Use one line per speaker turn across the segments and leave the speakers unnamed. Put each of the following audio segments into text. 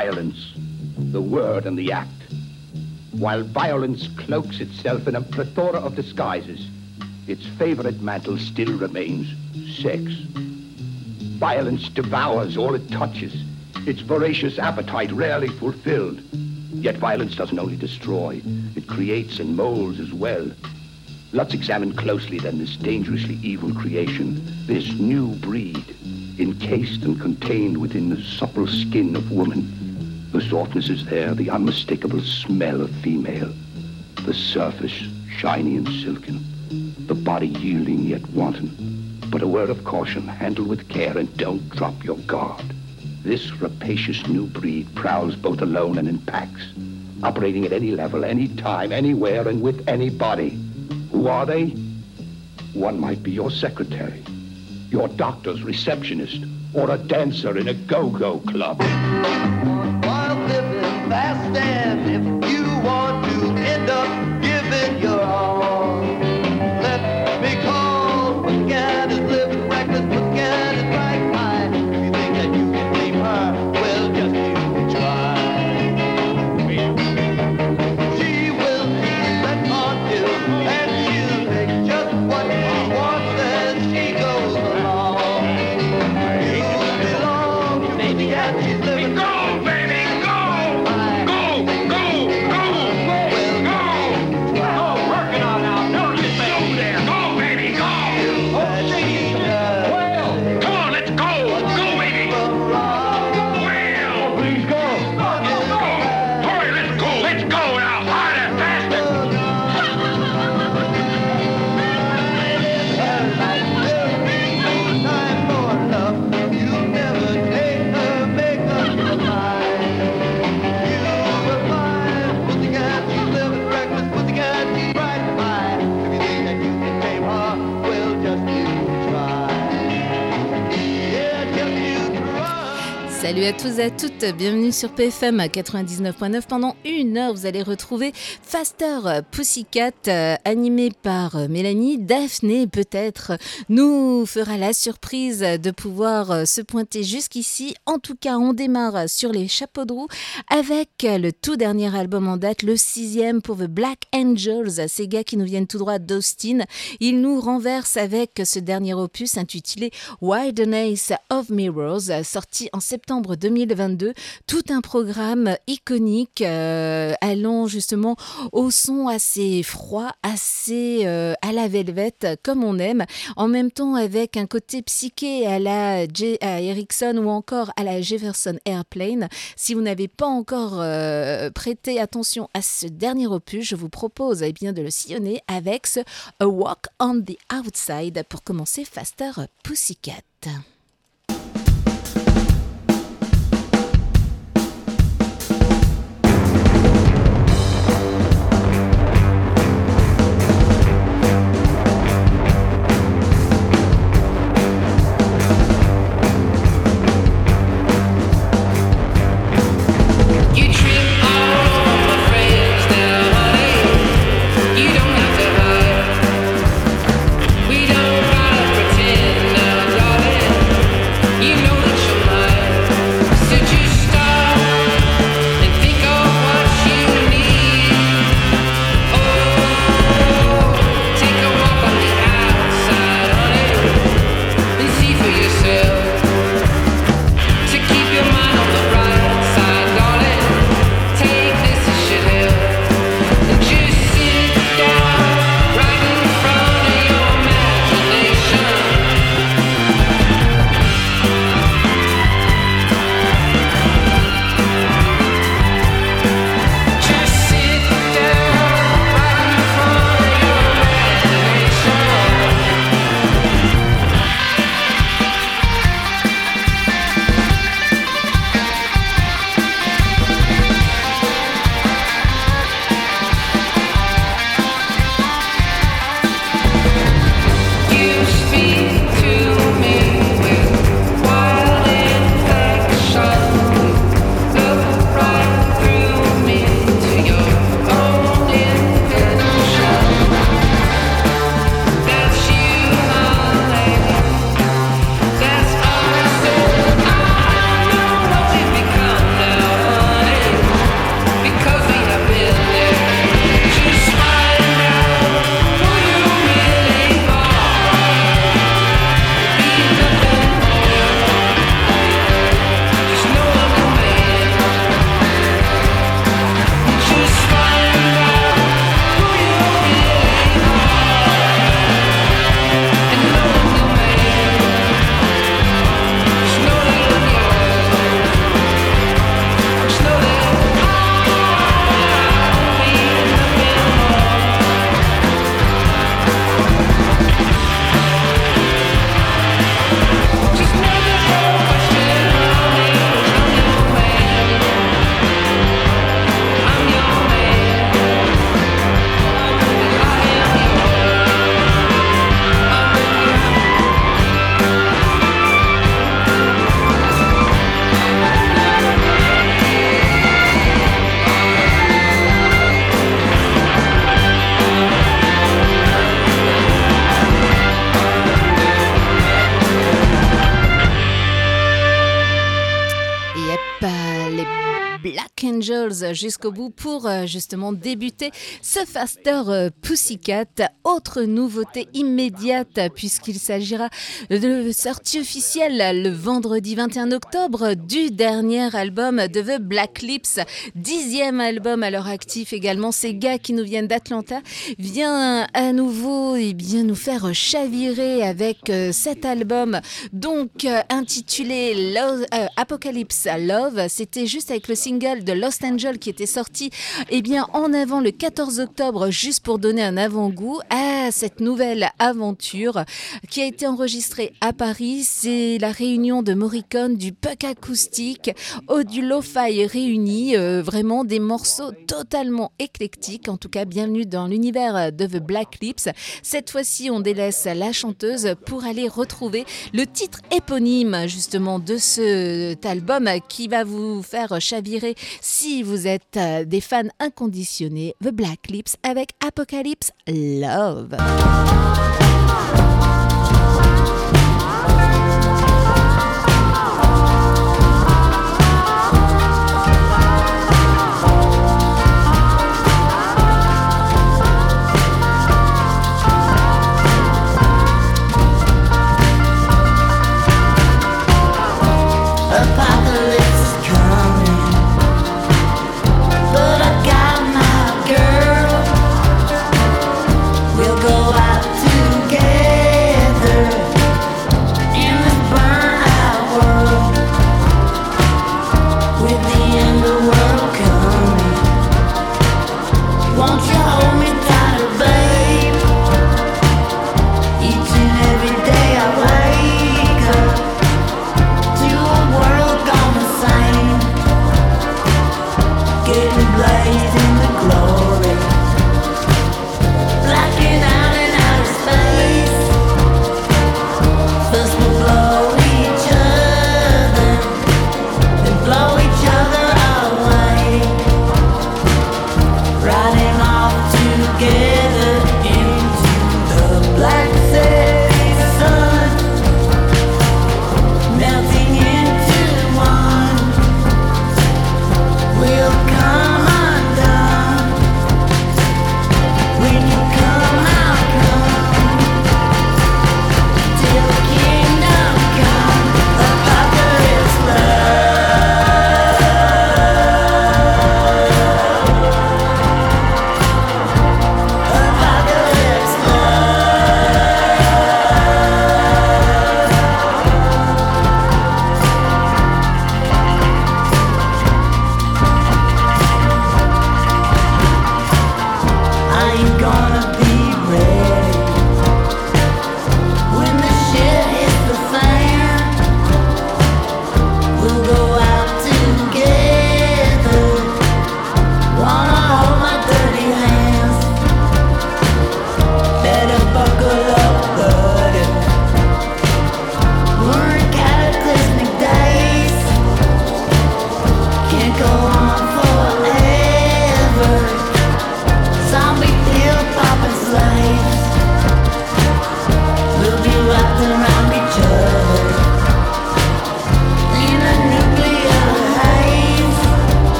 violence, the word and the act. While violence cloaks itself in a plethora of disguises, its favorite mantle still remains sex. Violence devours all it touches, its voracious appetite rarely fulfilled. Yet violence doesn't only destroy, it creates and molds as well. Let's examine closely then this dangerously evil creation, this new breed, encased and contained within the supple skin of woman. The softness is there, the unmistakable smell of female. The surface, shiny and silken. The body yielding yet wanton. But a word of caution, handle with care and don't drop your guard. This rapacious new breed prowls both alone and in packs, operating at any level, any time, anywhere, and with anybody. Who are they? One might be your secretary, your doctor's receptionist, or a dancer in a go-go club.
While living fast, and if you want to end up giving your all, let me call. What the cat is living reckless, what the cat is right high. If you think that you can tame her, well, just you try. She will be let on you, and she'll take just what she wants as she goes along. You belong to the cat, she's living.
Go, baby, go! Go, go, go! Well, go! Go, working on now. No, you go there. Go, baby, go! Well, come on, let's go! Go, baby! Well, please go! Go! Hurry, let's go! Let's go now! Harder, faster!
Time for love, you never take her, make up your mind. You will find, put the cat, she's living reckless, put the cat, she's right by. If you think that you can tame her, well, just you try. Yeah, just you try.
Salut à tous et à toutes, bienvenue sur PFM 99.9. Pendant une heure, vous allez retrouver Faster Pussycat, animé par Mélanie. Daphné, peut-être, nous fera la surprise de pouvoir se pointer jusqu'ici. En tout cas, on démarre sur les chapeaux de roue avec le tout dernier album en date, le 6e pour The Black Angels. Ces gars qui nous viennent tout droit d'Austin. Ils nous renversent avec ce dernier opus intitulé Wilderness of Mirrors, sorti en septembre 2022. Tout un programme iconique allant justement au son assez froid, assez à la Velvet comme on aime, en même temps avec un côté psyché à la Ericsson ou encore à la Jefferson Airplane. Si vous n'avez pas encore prêté attention à ce dernier opus, je vous propose bien de le sillonner avec ce A Walk on the Outside pour commencer Faster Pussycat.
You treat all my friends now, honey. You don't have to hide. We don't gotta pretend now, darling.
les Black Angels jusqu'au bout pour justement débuter ce Faster Pussycat. Autre nouveauté immédiate puisqu'il s'agira de sortie officielle le vendredi 21 octobre du dernier album de The Black Lips, 10e album à leur actif également. Ces gars qui nous viennent d'Atlanta vient à nouveau nous faire chavirer avec cet album donc intitulé Apocalypse Love. C'était juste avec le single de Lost Angel qui était sorti en avant le 14 octobre, juste pour donner un avant-goût à cette nouvelle aventure qui a été enregistrée à Paris. C'est la réunion de Morricone, du punk acoustique, du lo-fi réuni, vraiment des morceaux totalement éclectiques. En tout cas, bienvenue dans l'univers de The Black Lips. Cette fois-ci, on délaisse la chanteuse pour aller retrouver le titre éponyme justement de cet album qui va vous faire chavirer si vous êtes des fans inconditionnés. The Black Lips avec Apocalypse Love.
Apocalypse is coming, but I got my girl. We'll go out together.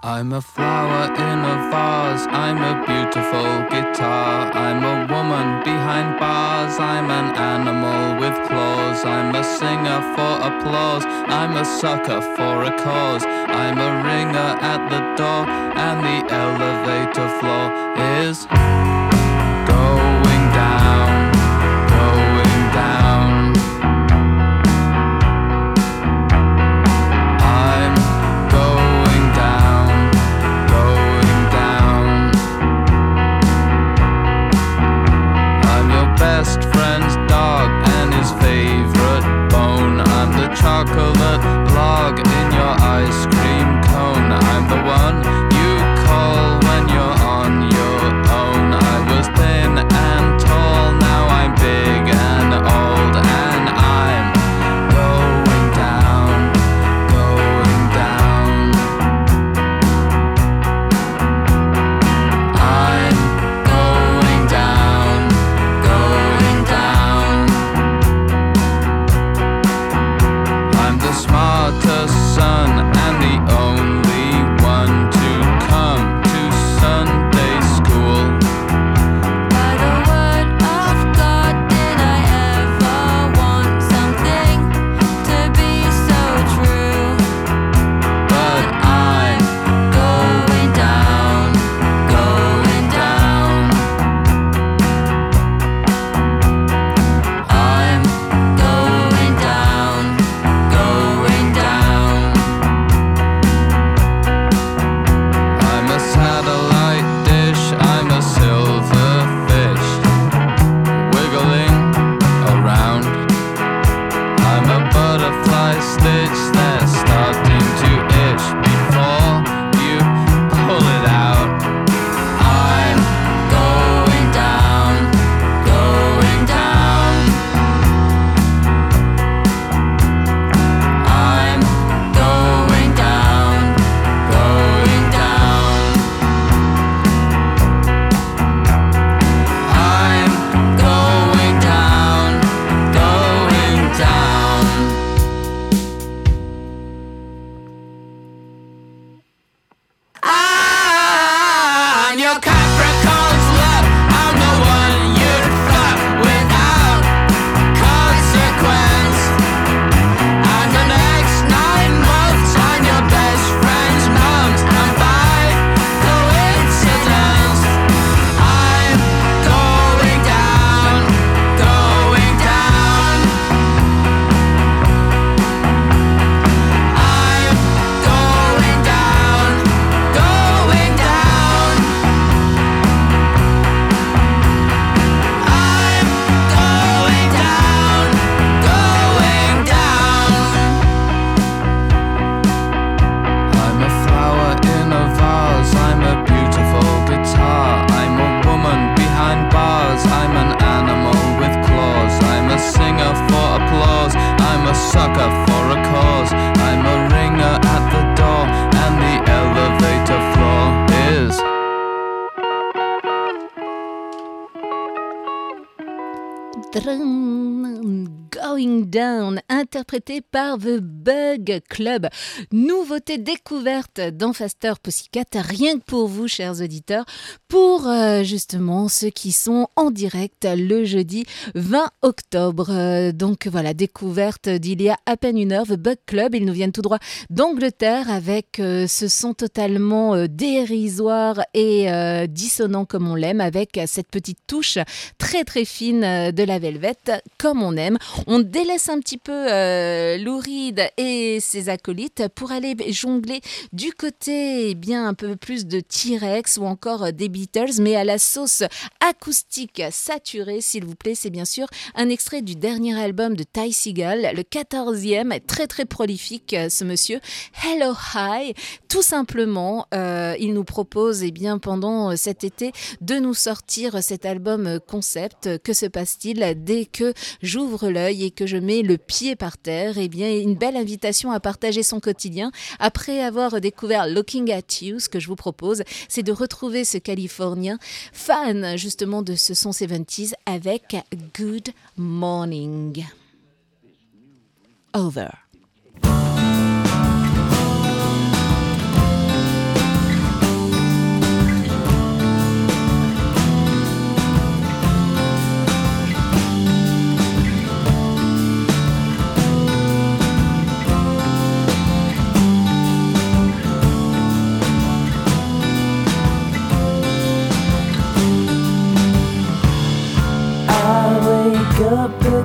I'm a flower in a vase, I'm a beautiful guitar. I'm a woman behind bars, I'm an animal with claws. I'm a singer for applause, I'm a sucker for a cause. I'm a ringer at the door, and the elevator floor is going down, going down. I'm going down, going down. I'm your best friend's dog and his favorite bone. I'm the chocolate log in your ice cream cone. I'm the one you call when you're on your own. I was thin and tall, now I'm big and old, and I'm going down, going down. I'm going down, going down. I'm the smartest son and the only one to come to Sunday school.
By the word of God, did I ever want something to be so true?
But I'm
Going down, going down. I'm going down, going down.
I'm a satellite dish, I'm a silverfish, wiggling around. I'm a butterfly stitch that's starting to itch before you pull it out. I'm
Going down, going down. I'm going down, going down. I'm going down, going down.
I'm your Capricorn's love. I'm the one you'd fuck without consequence. And the next 9 months, I'm your best friend's mums. And by coincidence, I'm going down, going down. I'm going down, going down. I'm going down, going down.
I'm a flower in a vase, I'm a beautiful guitar. I'm a woman behind bars, I'm an animal with claws. I'm a singer for applause, I'm a sucker for a cause. I'm a ringer at the door, and the elevator floor is
Going Down, interprété par The Bug Club. Nouveauté découverte dans Faster Pussycat, rien que pour vous, chers auditeurs, pour justement ceux qui sont en direct le jeudi 20 octobre. Donc voilà, découverte d'il y a à peine une heure, The Bug Club. Ils nous viennent tout droit d'Angleterre avec ce son totalement dérisoire et dissonant comme on l'aime, avec cette petite touche très très fine de la Velvet, comme on aime. On délaisse un petit peu Lou Reed et ses acolytes pour aller jongler du côté bien un peu plus de T-Rex ou encore des Beatles, mais à la sauce acoustique saturée, s'il vous plaît. C'est bien sûr un extrait du dernier album de Ty Segall, le 14e, très très prolifique ce monsieur, Hello Hi. Tout simplement, il nous propose bien pendant cet été de nous sortir cet album concept. Que se passe-t-il dès que j'ouvre l'œil et que je mets le pied par terre? Eh bien, une belle invitation à partager son quotidien. Après avoir découvert Looking at You, ce que je vous propose, c'est de retrouver ce Californien fan justement de ce son 70s avec Good Morning. Over.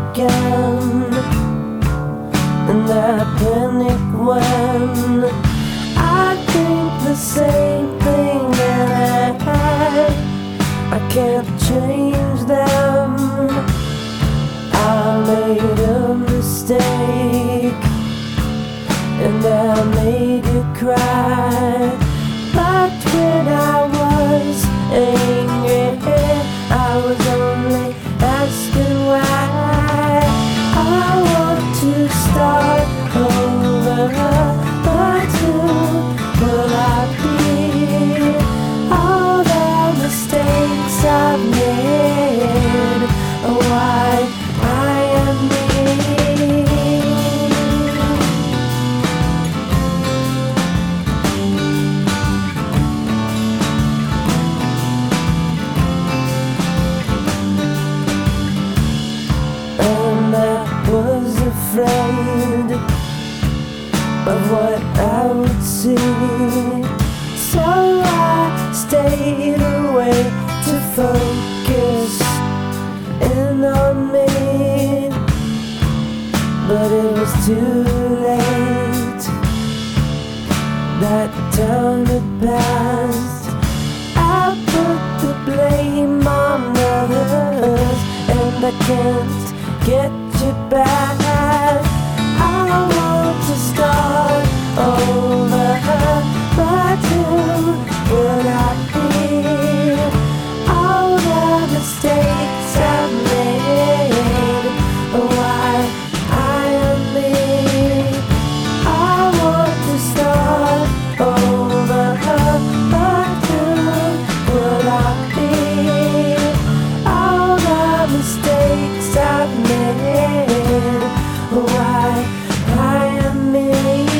again. And I panic when I think the same thing that I can't change them. I made a mistake and I made you cry. But when I was angry, I was only asking why. I want to start over, but who will I be? All the mistakes I've made, why I am me. And I was afraid of what I would see, so I stayed away to focus in on me. But it was too late, that time had passed. I put the blame on others, and I can't get you back. I want to start over, but who will I be? All the mistakes I've made, why I am me. I want to start over, but who will I be? All the mistakes I've made, why I am me.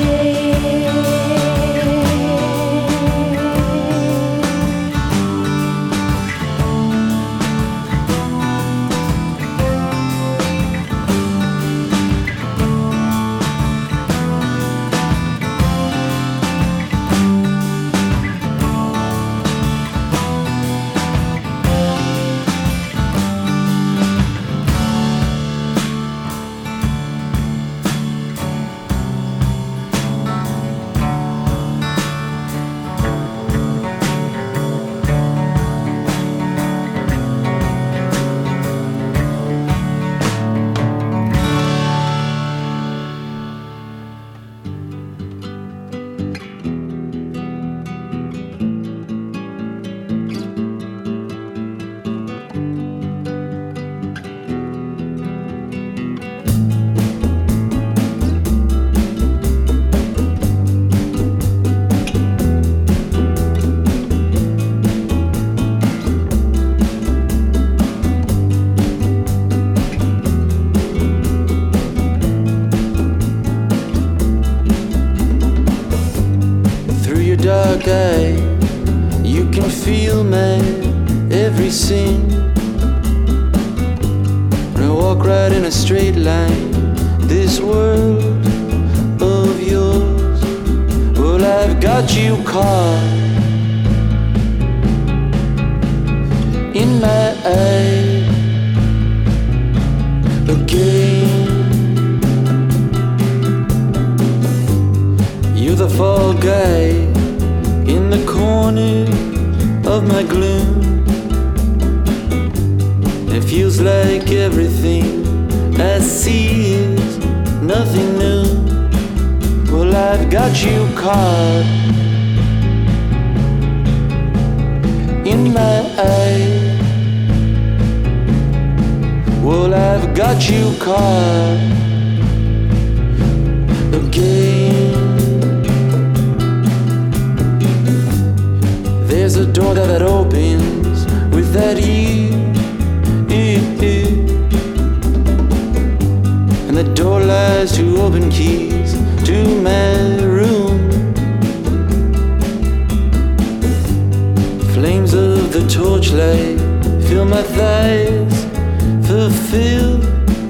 Dark eye, you can feel my every sin. When I walk right in a straight line, this world of yours, well, I've got you caught in my eye again. You're the fall guy in the corner of my gloom. It feels like everything I see is nothing new. Well, I've got you caught in my eye. Well, I've got you caught again. There's a door that opens with that E, and the door lies two open keys to my room. Flames of the torchlight fill my thighs, fulfilled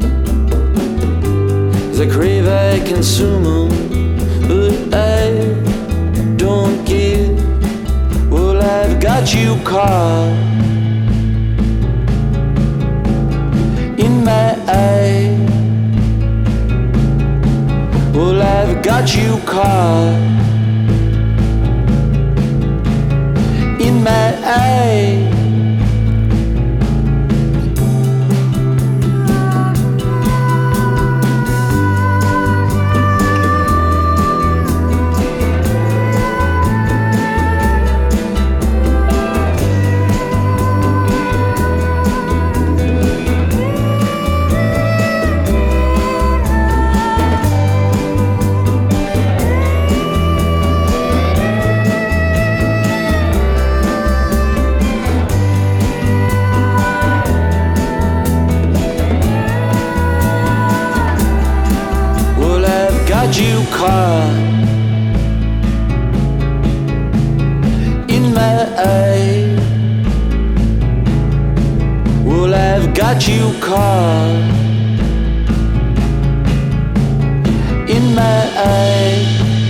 as I crave, I consume them, but I don't give. Well, I've got you caught in my eye. got you caught in my eye. You caught in my eye. Well, I've got you caught in my eye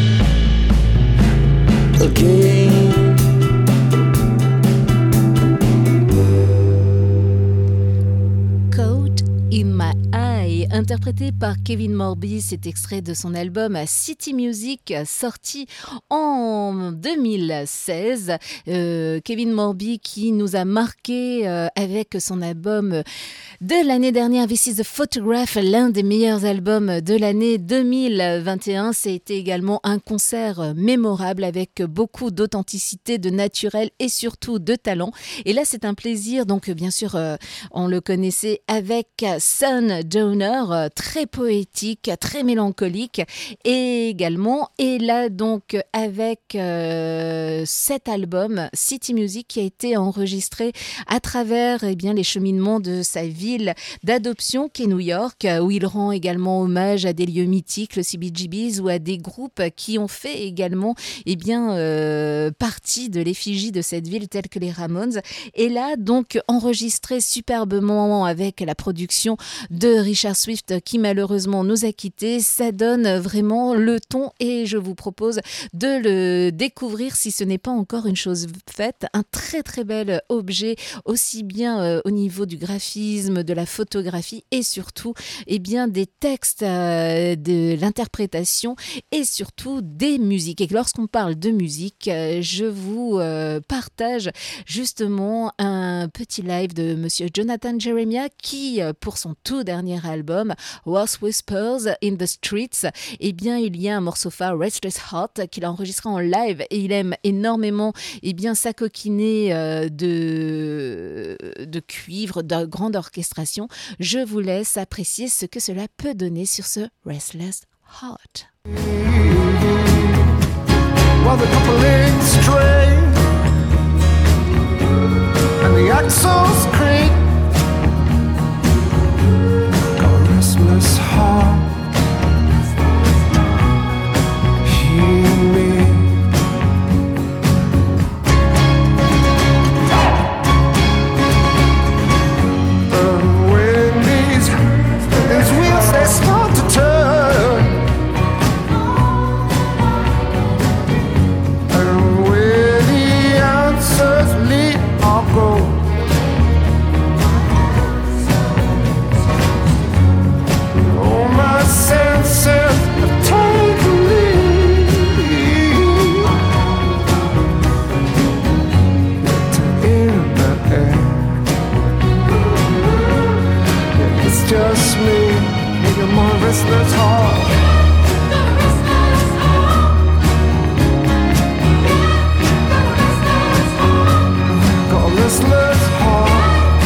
again.
Caught in My Eye, interprété par Kevin Morby, c'est extrait de son album City Music, sorti en 2016. Kevin Morby qui nous a marqué avec son album de l'année dernière, This is the Photograph, l'un des meilleurs albums de l'année 2021. C'était également un concert mémorable avec beaucoup d'authenticité, de naturel et surtout de talent. Et là, c'est un plaisir, donc bien sûr, on le connaissait avec Sundowner, très poétique, très mélancolique et également. Et là, donc, avec cet album, City Music, qui a été enregistré à travers les cheminements de sa ville d'adoption qui est New York, où il rend également hommage à des lieux mythiques, le CBGBs, ou à des groupes qui ont fait également partie de l'effigie de cette ville, tels que les Ramones. Et là, donc, enregistré superbement avec la production de Richard Swift, qui malheureusement nous a quittés, ça donne vraiment le ton et je vous propose de le découvrir si ce n'est pas encore une chose faite. Un très très bel objet, aussi bien au niveau du graphisme, de la photographie et surtout des textes, de l'interprétation et surtout des musiques. Et lorsqu'on parle de musique, je vous partage justement un petit live de monsieur Jonathan Jeremiah qui, pour son tout dernier album Horse Whispers in the Streets, il y a un morceau phare, Restless Heart, qu'il a enregistré en live et il aime énormément s'acoquiner de cuivre, de grande orchestration. Je vous laisse apprécier ce que cela peut donner sur ce Restless Heart.
Well, the couple ain't straight, and the axles creak. Got a restless heart. Hear me. And when these wheels they start to turn, and where the answers lead, I'll go. All my senses have taken lead. Yet in the air, it's just me and my restless heart. Got a restless heart.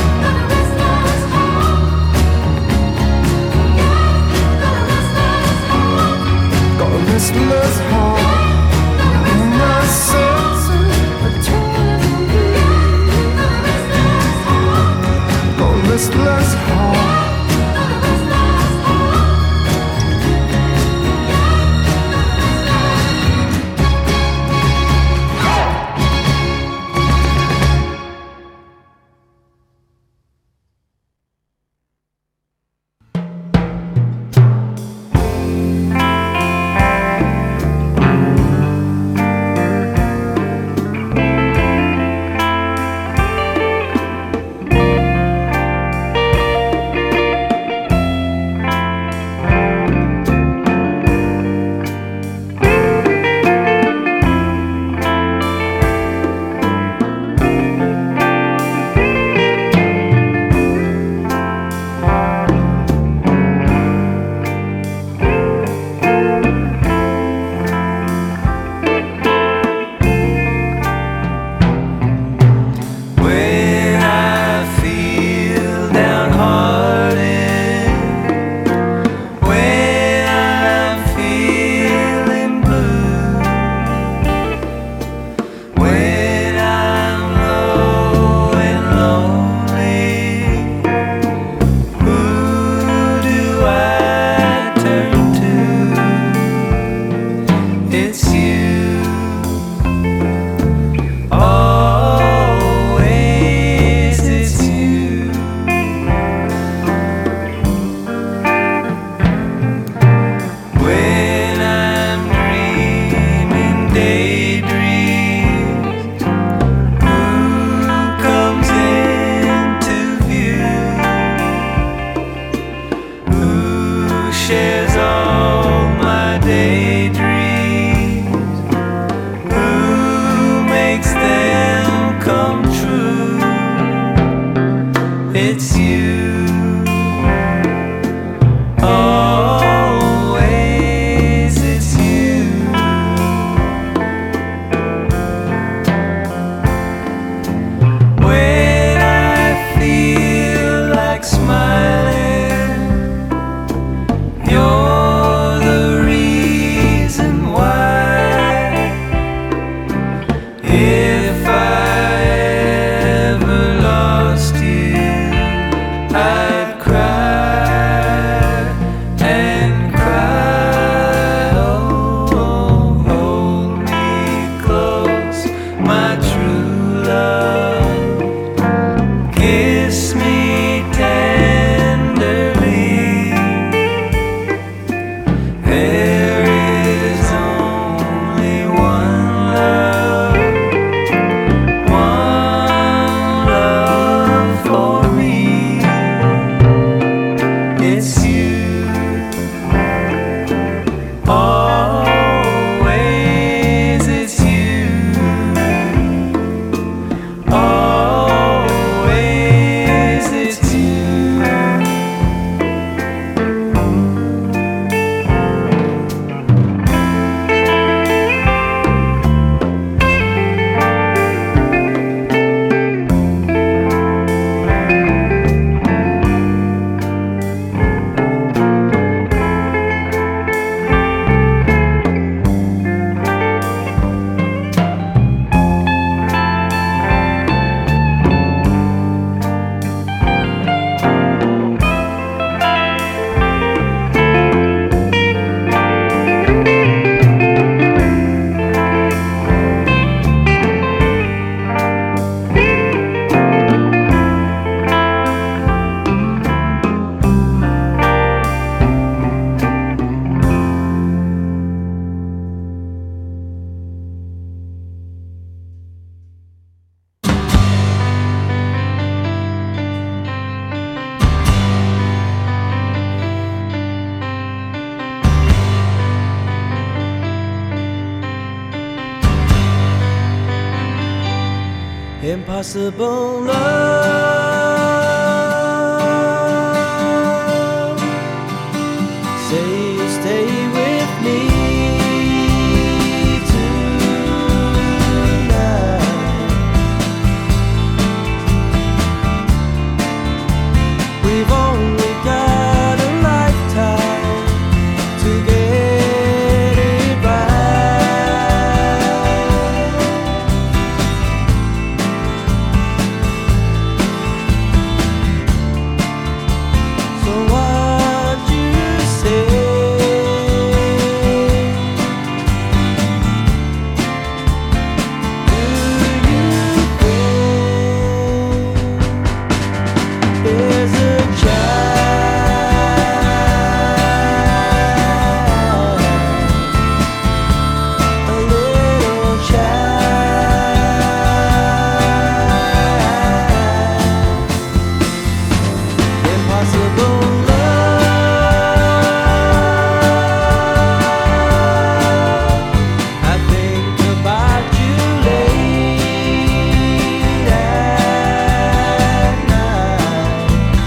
Got a restless heart. My senses are turning me. Got a restless heart.
Impossible love. Say you stay with me tonight. We've only got a lifetime to get it right. So what you say? Do you think there's a child, a little child? Impossible love. I think about you late at night,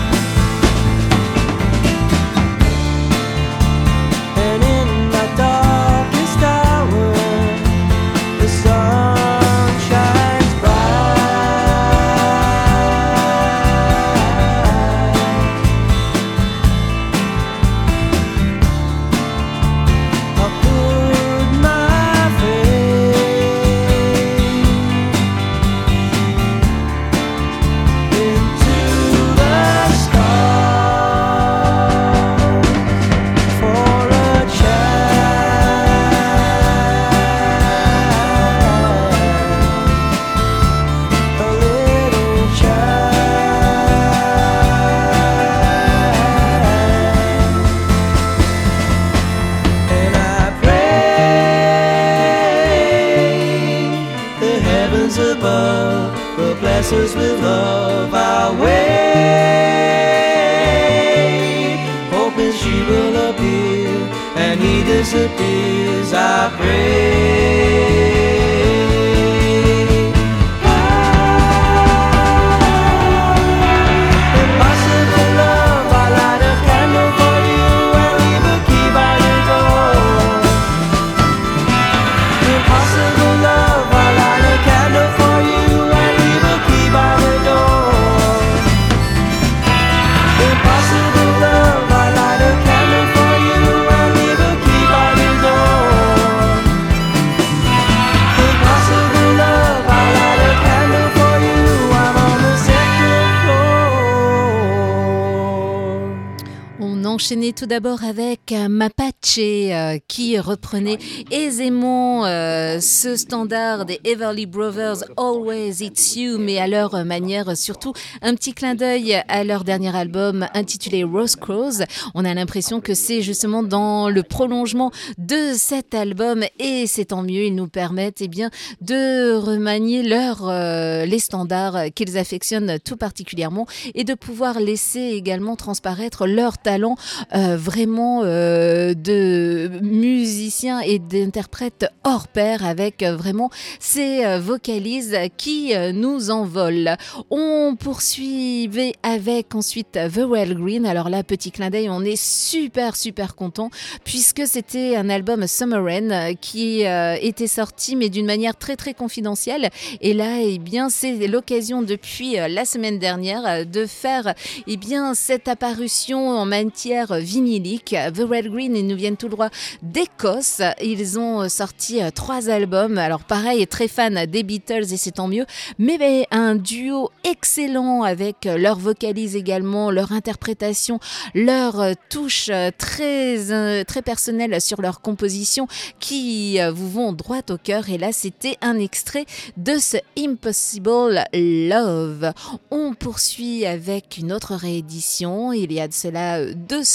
and in my darkest hour, the sun shines bright. I put my faith into the stars for a child, a little child. And I pray the heavens above will bless us with love our way, hoping she will appear and he disappears. I pray. Impossible love, I light a candle for you and leave a key by your door. Impossible love, I light a candle for you and leave a key by the door. Impossible love, I light a candle for you and leave a key by the door. Impossible love, I light a candle for you, I'm on the second floor.
On enchaînait tout d'abord avec Mapache qui reprenait aisément ce standard des Everly Brothers, Always It's You, mais à leur manière, surtout un petit clin d'œil à leur dernier album intitulé Rose Crows. On a l'impression que c'est justement dans le prolongement de cet album et c'est tant mieux, ils nous permettent de remanier les standards qu'ils affectionnent tout particulièrement et de pouvoir laisser également transparaître leur talent vraiment de musiciens et d'interprètes hors pair avec vraiment ces vocalises qui nous envolent. On poursuivait avec ensuite The Well Green. Alors là, petit clin d'œil, on est super content puisque c'était un album Summer Rain qui était sorti mais d'une manière très confidentielle et là c'est l'occasion depuis la semaine dernière de faire cette apparition en matière vinylique. The Red Green, ils nous viennent tout droit d'Écosse. Ils ont sorti 3 albums. Alors pareil, très fan des Beatles et c'est tant mieux. Mais un duo excellent avec leur vocalise également, leur interprétation, leur touche très personnelle sur leur composition qui vous vont droit au cœur. Et là, c'était un extrait de ce Impossible Love. On poursuit avec une autre réédition. Il y a de cela 2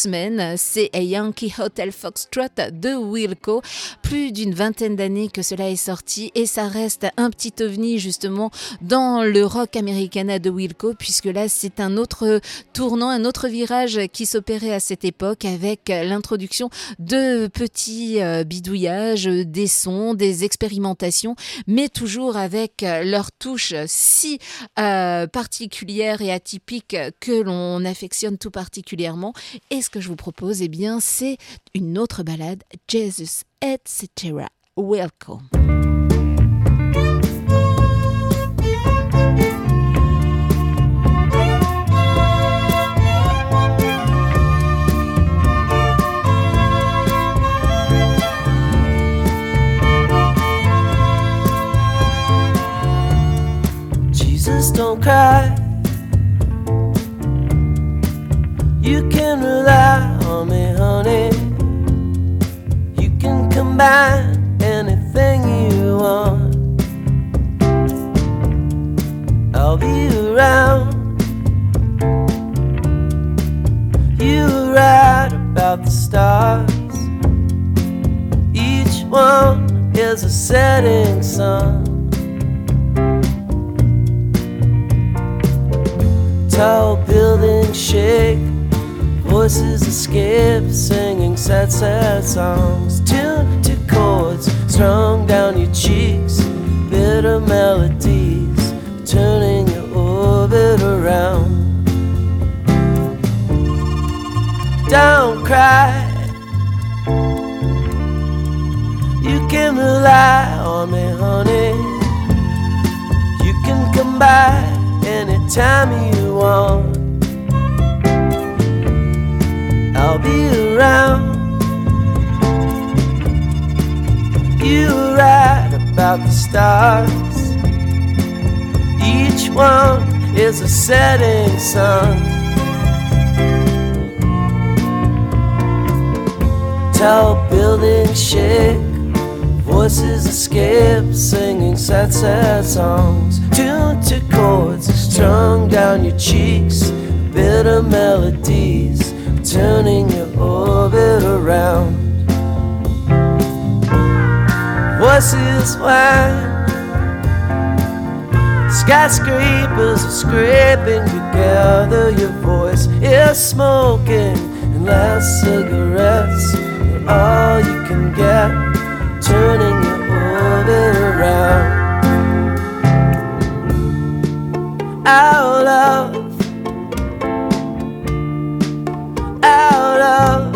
semaines. C'est A Yankee Hotel Foxtrot de Wilco. Plus d'une vingtaine d'années que cela est sorti et ça reste un petit ovni justement dans le rock americana de Wilco, puisque là c'est un autre tournant, un autre virage qui s'opérait à cette époque avec l'introduction de petits bidouillages, des sons, des expérimentations, mais toujours avec leur touche si particulière et atypique que l'on affectionne tout particulièrement. Et ce que je vous propose, eh bien, c'est une autre ballade, Jesus Etc. Welcome.
Jesus, don't cry. You can rely on me, honey. You can combine anything you want. I'll be around. You were right about the stars. Each one is a setting sun. Tall buildings shake, voices escape, singing sad, sad songs. Tuned to chords strung down your cheeks, bitter melodies turning your orbit around. Don't cry. You can rely on me, honey. You can come by anytime you want. I'll be around. You were right about the stars. Each one is a setting sun. Tall buildings shake, voices escape, singing sad, sad songs. Tuned to chords strung down your cheeks, bitter melodies turning your orbit around. Voices whine, skyscrapers are scraping together. Your voice is smoking, and last cigarettes are all you can get, turning your orbit around. Our love, our love,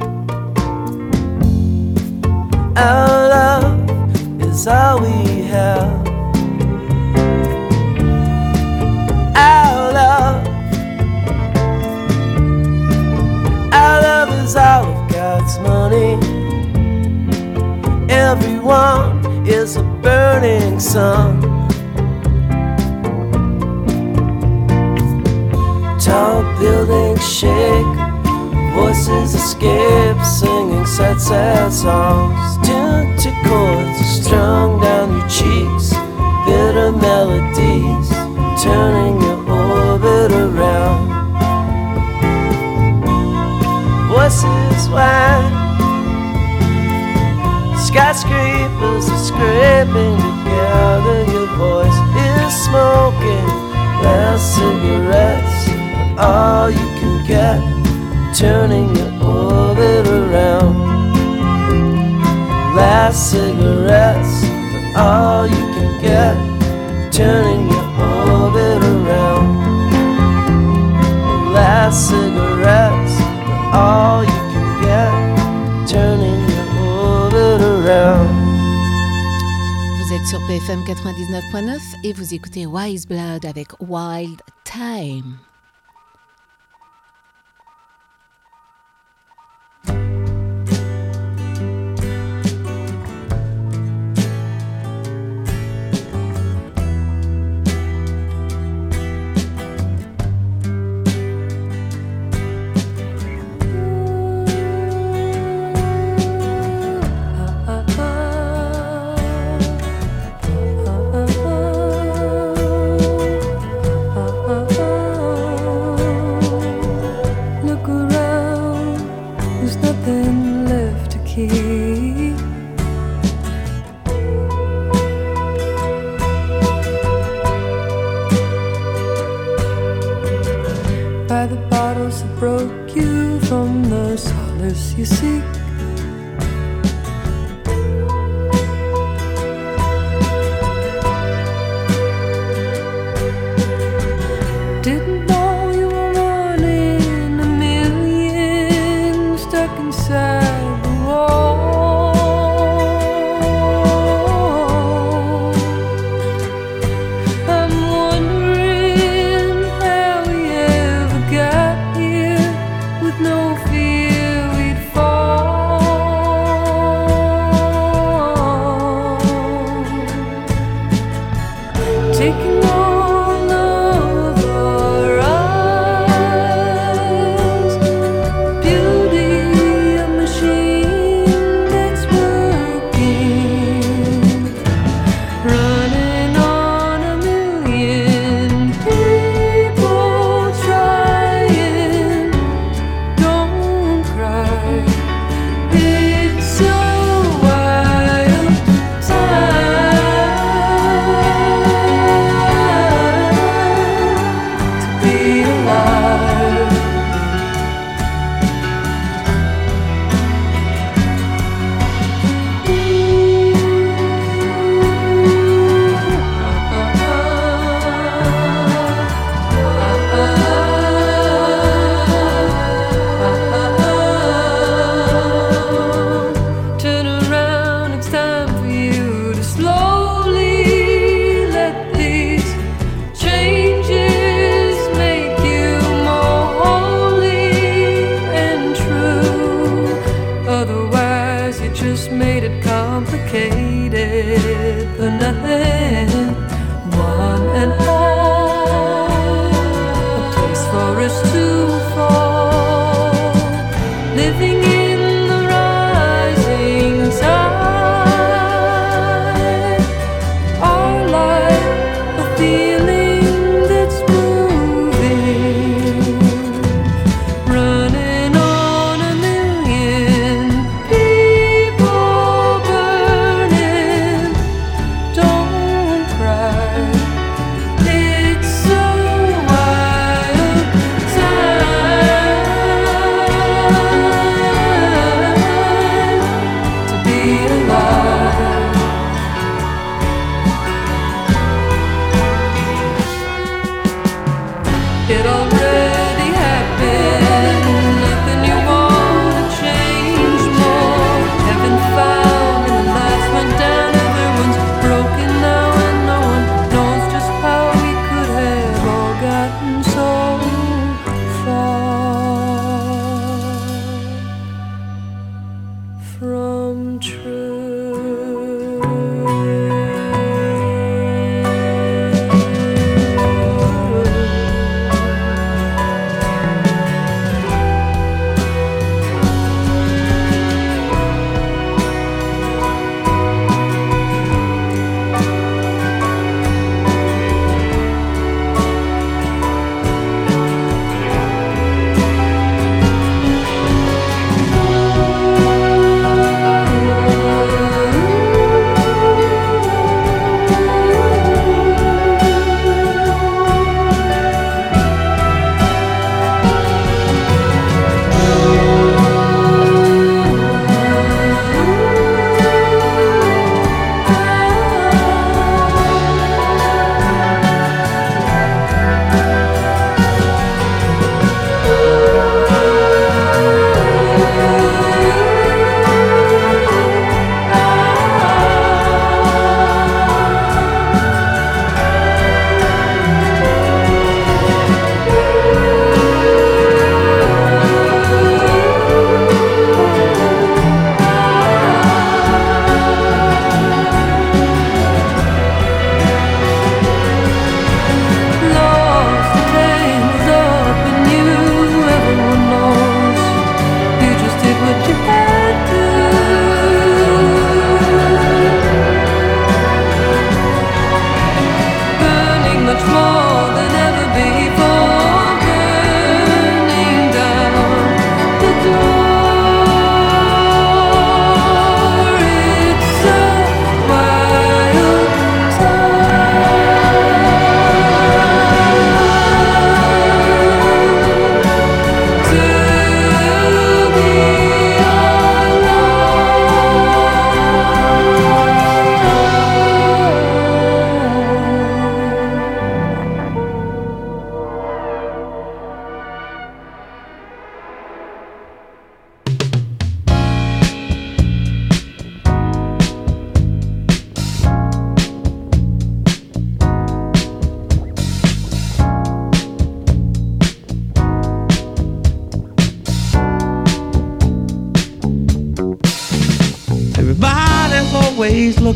our love is all we have. Our love is all of God's money. Everyone is a burning sun. Tall buildings shake, voices escape, singing sad, sad songs. Tuned to chords strung down your cheeks, bitter melodies turning your orbit around. Voices whine, skyscrapers are scraping together. Your voice is smoking, last cigarettes are all you can get, turning your orbit around. Last cigarettes are all you can get, turning your orbit around. Last cigarettes are all you can get, turning your orbit around.
Vous êtes sur PFM 99.9 et vous écoutez Wise Blood avec Wild Time.
Oh broke you from the solace you seek. Didn't know you were one in a million, stuck inside the wall. I'm wondering how we ever got here with no fear we'd fall. Taking all of our eyes, beauty a machine that's working, running on a million people trying. Don't cry, it's a wild time to be alive. Turn around, it's time for you to slowly let these changes make you more holy and true. Otherwise, you just made it complicated for nothing. One and all, a place for us to fall, living in the rising tide. Our life, a feeling that's moving, running on a million people burning,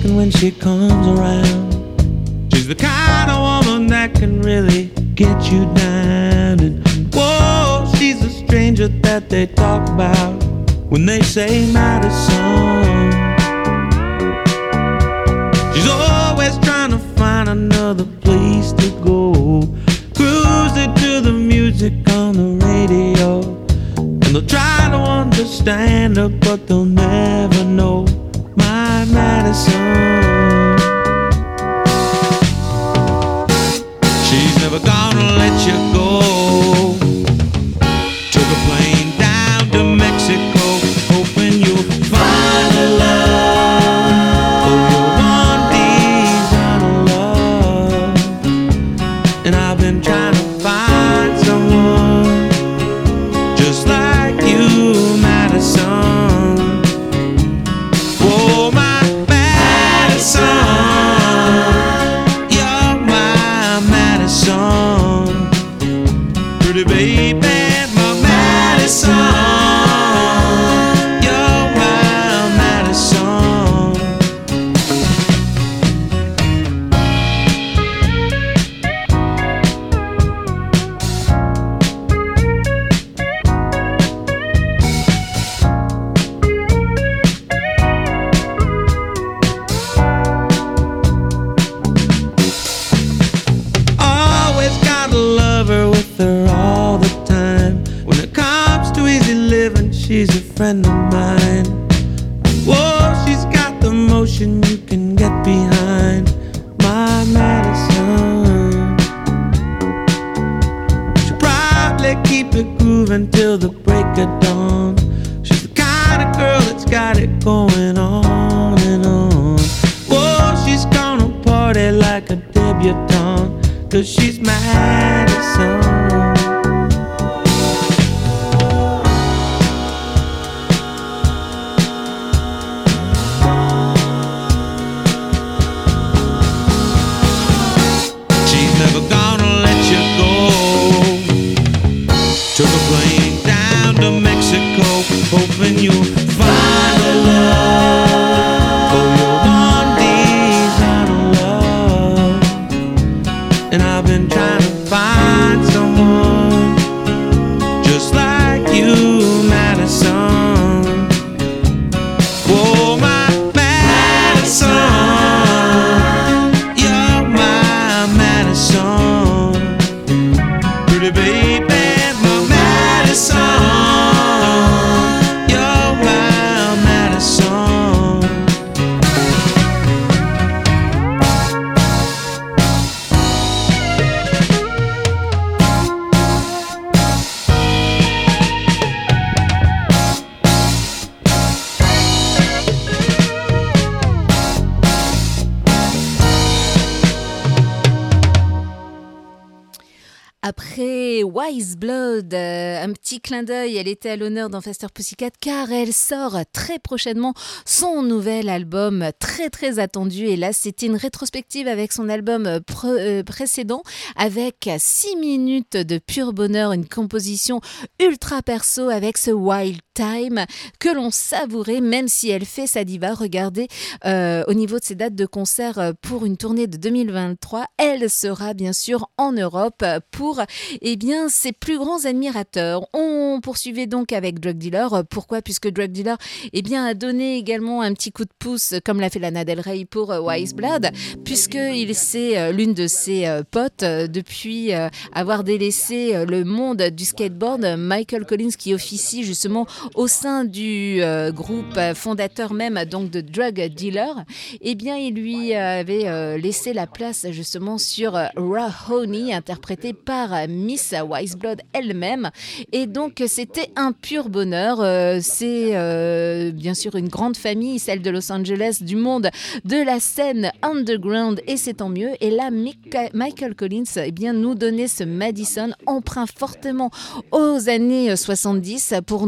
talking when she comes around. She's the kind of woman that can really get you down. And whoa, she's the stranger that they talk about when they say Madison. She's always trying to find another place to go, cruising to the music on the radio. And they'll try to understand her, but they'll never know my Madison. She's never gonna let you go. Took a plane down to Mexico, hoping you'll find a love of your one desire love. And I've been trying to find someone just like you, Madison. Oh, my Madison, you're my Madison. Pretty baby, my Madison, you're my Madison. Always gotta love her with her all the time. When it comes to easy living, she's a friend of mine. Whoa, she's got the motion you can get behind. My Madison. She'll probably keep it grooving till the break of dawn. She's the kind of girl that's got it going on and on. Whoa, she's gonna party like a debutante, 'cause she's Madison. She's never gonna let you go. Took a plane down to Mexico, hoping you'll find a love for your one desire love. And I've been trying to find someone just like you, Madison. Oh, my Madison, you're my Madison. Pretty baby, my Madison, you're my Madison.
Après Wise Blood, un petit clin d'œil, elle était à l'honneur dans Faster Pussycat car elle sort très prochainement son nouvel album très très attendu. Et là, c'était une rétrospective avec son album précédent avec 6 minutes de pur bonheur, une composition ultra perso avec ce Wild Time que l'on savourait même si elle fait sa diva. Regardez au niveau de ses dates de concert pour une tournée de 2023, elle sera bien sûr en Europe pour ses plus grands admirateurs. On poursuivait donc avec Drug Dealer. Pourquoi ? Puisque Drug Dealer a donné également un petit coup de pouce comme l'a fait Lana Del Rey pour Wise Blood, puisqu'il c'est l'une de ses potes depuis avoir délaissé le monde du skateboard, Michael Collins, qui officie justement au sein du groupe fondateur même donc de Drug Dealer. Il lui avait laissé la place justement sur Raw Honey, interprété par Miss Wise Blood elle-même. Et donc c'était un pur bonheur. C'est bien sûr une grande famille, celle de Los Angeles, du monde de la scène underground, et c'est tant mieux. Et là, Michael Collins nous donnait ce Madison, emprunt fortement aux années 70 pour nous annoncer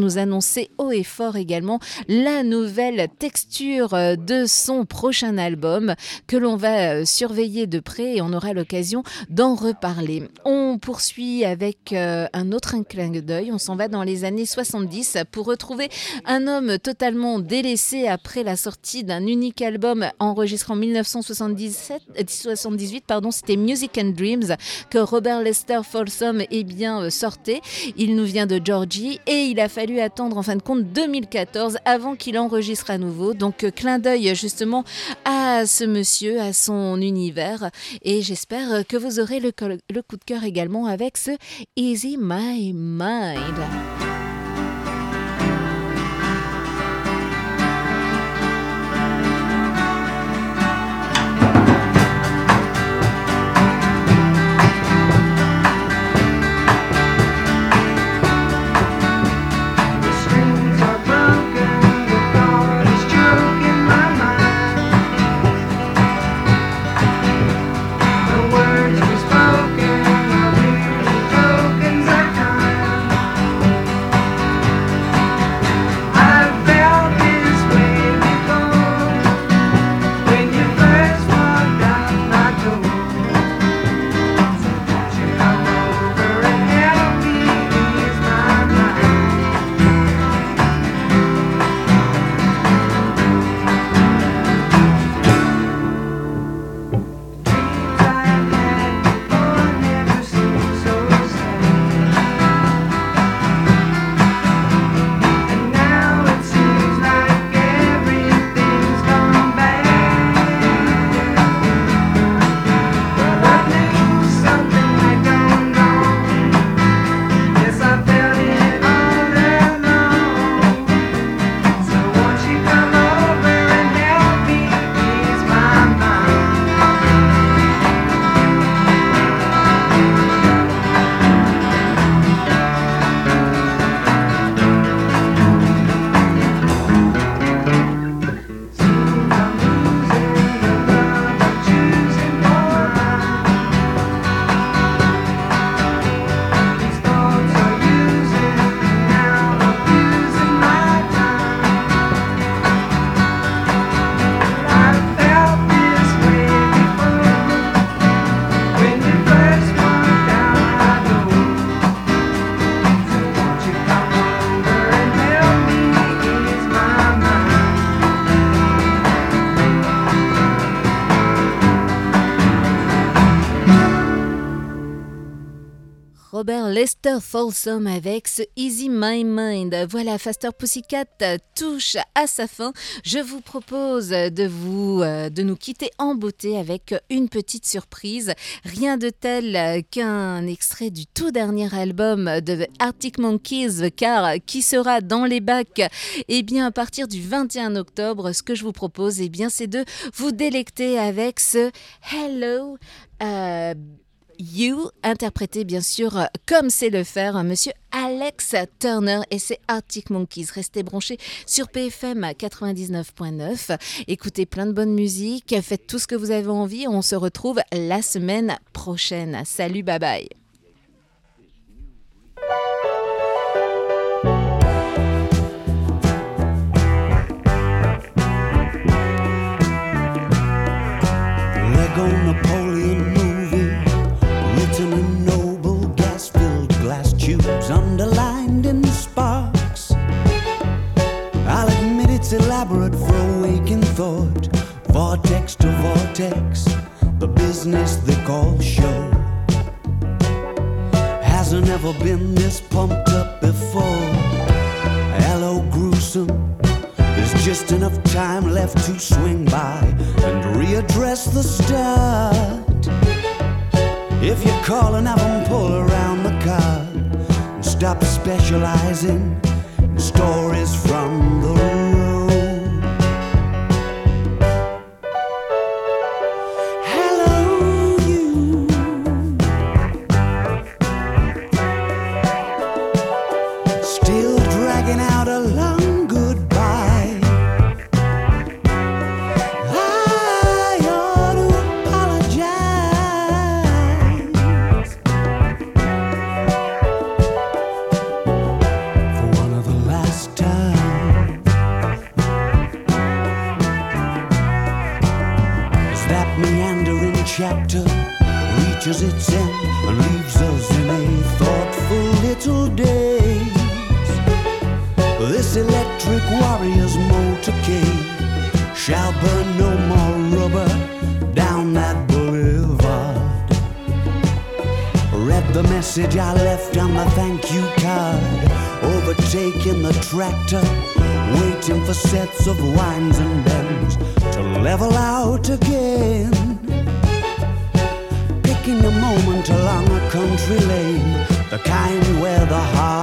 annoncer haut et fort également la nouvelle texture de son prochain album que l'on va surveiller de près et on aura l'occasion d'en reparler. On poursuit avec un autre clin d'œil. On s'en va dans les années 70 pour retrouver un homme totalement délaissé après la sortie d'un unique album enregistré en 1978, c'était Music and Dreams que Robert Lester Folsom sortait. Il nous vient de Georgie et il a fallu attendre en fin de compte 2014 avant qu'il enregistre à nouveau. Donc clin d'œil justement à ce monsieur, à son univers et j'espère que vous aurez le coup de cœur également avec ce Easy My Mind. Robert Lester Folsom avec ce Easy My Mind. Voilà, Faster Pussycat touche à sa fin. Je vous propose de nous quitter en beauté avec une petite surprise. Rien de tel qu'un extrait du tout dernier album de Arctic Monkeys, car qui sera dans les bacs à partir du 21 octobre. Ce que je vous propose, c'est de vous délecter avec ce Hello You, interprété bien sûr comme sait le faire monsieur Alex Turner et ses Arctic Monkeys. Restez branchés sur PFM 99.9, écoutez plein de bonne musique, faites tout ce que vous avez envie, on se retrouve la semaine prochaine. Salut, bye bye.
Lego Napoleon written in noble gas-filled glass tubes, underlined in sparks. I'll admit it's elaborate for a waking thought, vortex to vortex, the business they call show. Hasn't ever been this pumped up before. Hello, gruesome. There's just enough time left to swing by and readdress the start. If you call and have them pull around the car and stop specializing in stories from the road. Hello, you. Still dragging out a long goodbye. I ought to apologize. That meandering chapter reaches its end and leaves us in a thoughtful little daze. This electric warrior's motorcade shall burn no more rubber down that boulevard. Read the message I left on the thank you card, overtaking the tractor, waiting for sets of winds and bends to level out again. Picking a moment along a country lane, the kind where the heart